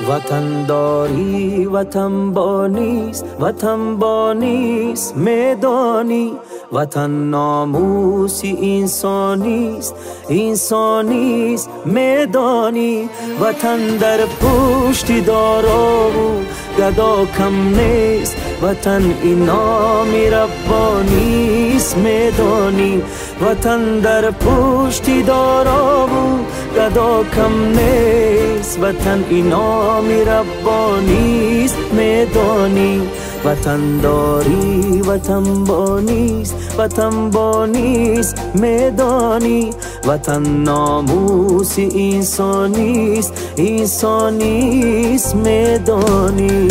وطن داری وطن با نیست، وطن با نیست میدانی. وطن ناموسی انسانیست، انسانیست میدانی. وطن در پشت دارا و گدا کم نیست، وطن اینام ربانیست میدانی. وطن در پشت دارا و گدا کم نیست، وطن اینام ربانیست میدانی. وطن داری وطن با نیست، وطن با نیست میدانی. وطن ناموسی انسانیست، انسانیست میدانی.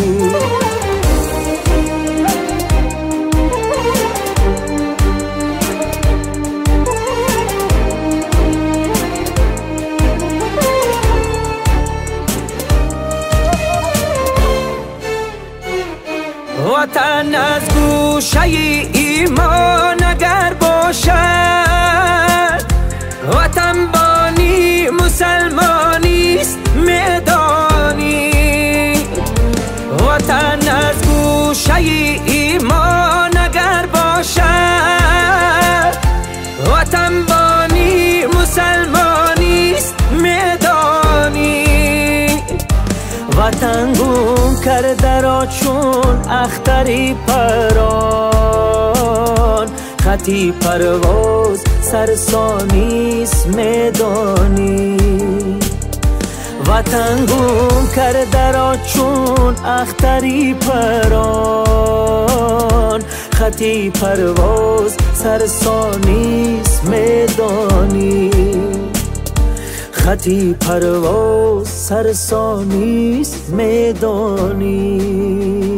وطن از گوشه ایمان اگر باشد، وطن بانی مسلمانیست میدانی. وطن از گوشه ایمان اگر باشد، وطن بانی مسلمانیست میدانی. وطن گم کرده را چون اختری پران، خطی پرواز سرسانیست میدانی. وطن گم کرده را چون اختری پران، خطی پرواز سرسانیست میدانی. خطی پرواز سرسانیست میدانی.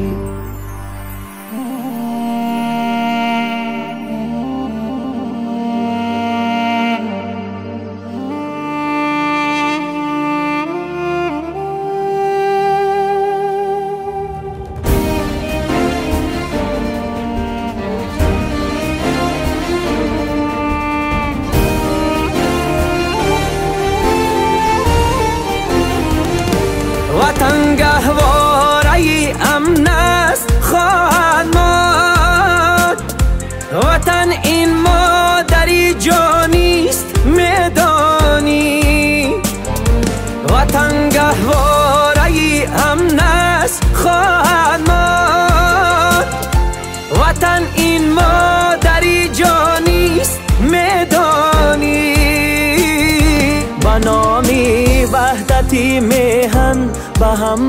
وطن گهواره امن است خواهد ماند، وطن این مادری جانیست میدانی. وطن گهواره امن است خواهد ماند، وطن این مادری جانیست میدانی. به نام وحدتی میهن به هم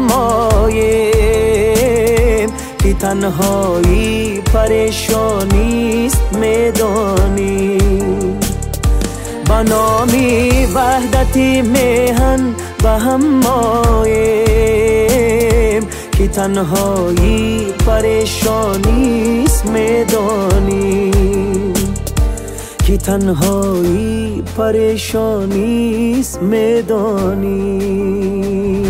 ماییم، که تنهایی پریشانیست میدانی. به نام وحدتی میهن به هم ماییم، که تنهایی پریشانیست میدانی. که تنهایی پریشانیست میدانی.